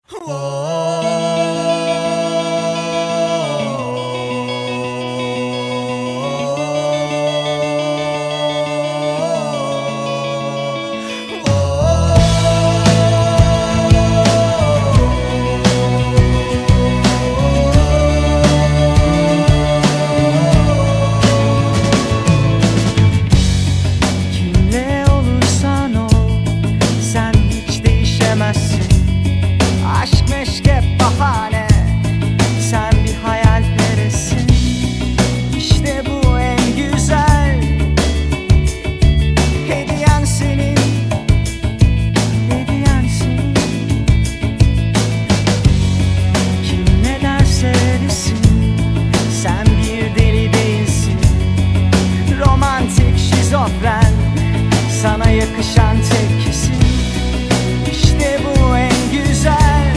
Kimle olursan ol, sen hiç değişemezsin. Aşk meşk hep bahane, sen bir hayalperesin. İşte bu en güzel hediyen senin, hediyen senin. Kim ne derse desin, sen bir deli değilsin. Romantik şizofren, sana yakışan tek kesin. İşte bu en güzel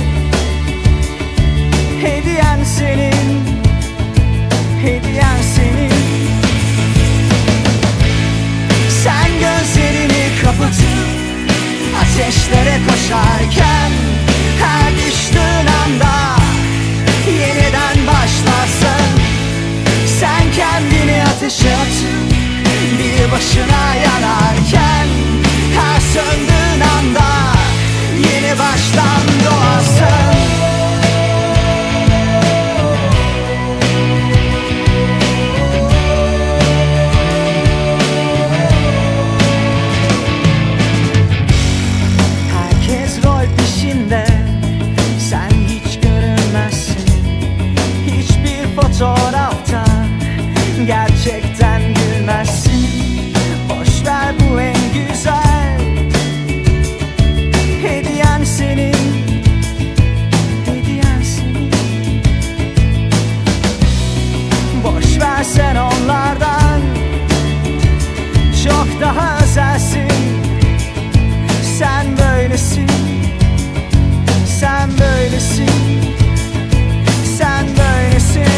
hediyen senin, hediyen senin. Sen gözlerini kapatıp ateşlere koşarken, her düştüğün anda yeniden başlarsın. Sen kendini ateşe atıp bir başına yanarken, her söndüğün anda yeni baştan doğarsın. Herkes rol peşinde, sen hiç görünmezsin. Hiçbir fotoğrafta gerçekten gülmezsin. Boş ver, bu en güzel hediyen senin, hediyen senin. Boş ver, sen onlardan çok daha özelsin. Sen böylesin, sen böylesin, sen böylesin.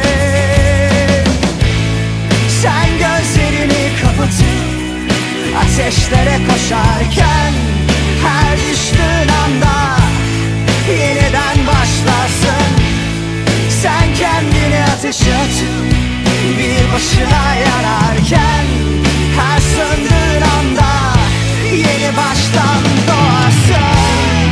Sen gözlerini kapatıp ateşlere koşarken, her düştüğün anda yeniden başlarsın. Sen kendini ateşe atıp bir başına yanarken, her söndüğün anda yeni baştan doğarsın.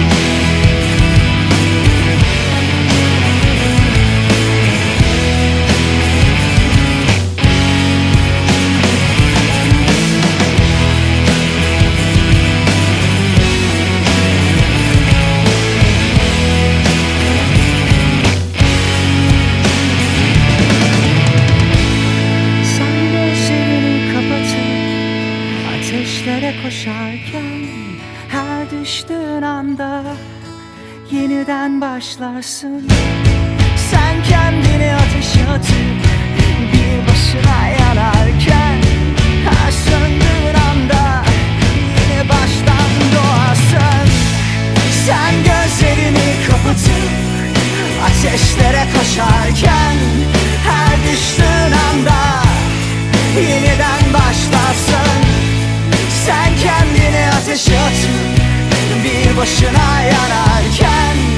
Sen gözlerini kapatıp ateşlere koşarken, her düştüğün anda yeniden başlarsın. Sen kendini ateşe atıp bir başına yanarken, her söndüğün anda yeni baştan doğarsın. Sen gözlerini kapatıp ateşlere koşarken, her düştüğün anda yeniden başlarsın. Sen kendini ateşe atıp bir başına yanarken,